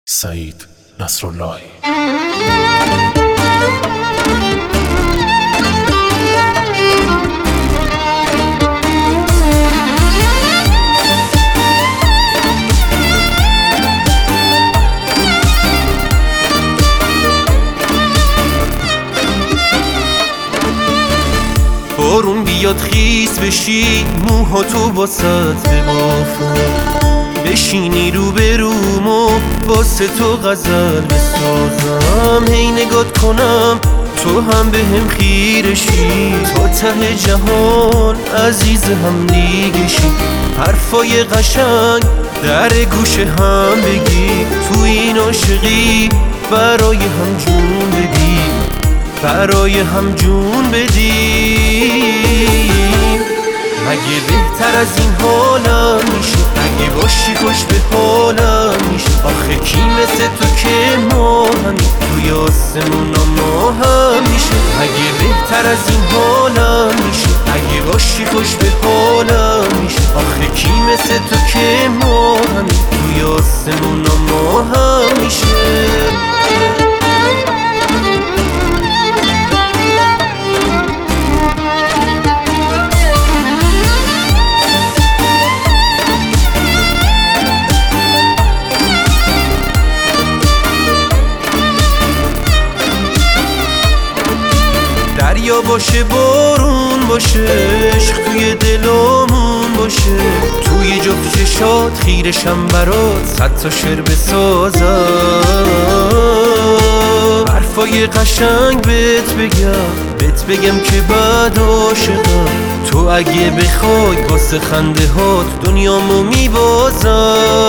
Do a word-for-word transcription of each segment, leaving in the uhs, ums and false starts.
سعید نصراللهی. بارون بیاد خیس بشی موهاتو واسط ببافم، بشینی رو بروم و واسه تو غزل بسازم، هی نگات کنم تو هم به هم خیرشی، تا ته جهان عزیز هم دیگه شی، حرفای قشنگ در گوش هم بگی، تو این عاشقی برای هم جون بدی، برای هم جون بدی. مگه بهتر از این حالم میشه؟ اگه باشی خوش به حالم میشه؟ آخه کی مثل تو که ما همین توی آسمونا ما هم میشه؟ مگه بهتر از این حالم میشه؟ اگه باشی خوش به حالم میشه؟ آخه کی مثل تو که ما همین توی آسمونا ما هم میشه؟ دریا باشه بارون باشه، عشق توی دلامون باشه، توی جفت چشات خیرشم برات صد تا شعر بسازم، حرفای قشنگ بهت بگم، بهت بگم که بعد عاشقم، تو اگه بخوای واسه خنده هات دنیامو میبازم.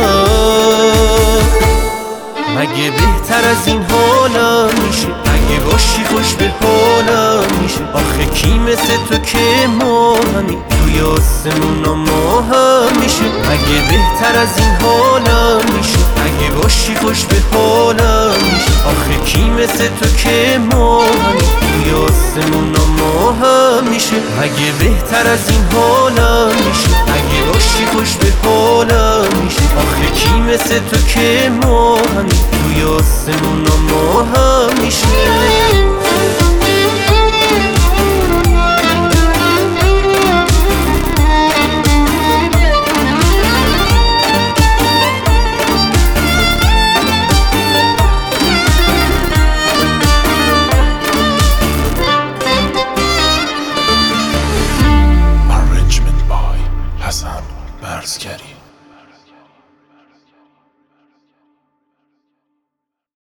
مگه بهتر از این حالم میشه؟ اگه باشی خوش به حالم میشه؟ آخه کی مثل تو که ما همین توی آسمونا ما هم میشه؟ مگه بهتر از این حالم میشه؟ اگه باشی خوش به حالم میشه؟ آخه کی مثل تو که ما همین توی آسمونا ما هم میشه؟ مگه بهتر از این حالم میشه؟ اگه باشی خوش به حالم میشه؟ آخه کی مثل تو که ما همین توی آسمونا ما هم میشه؟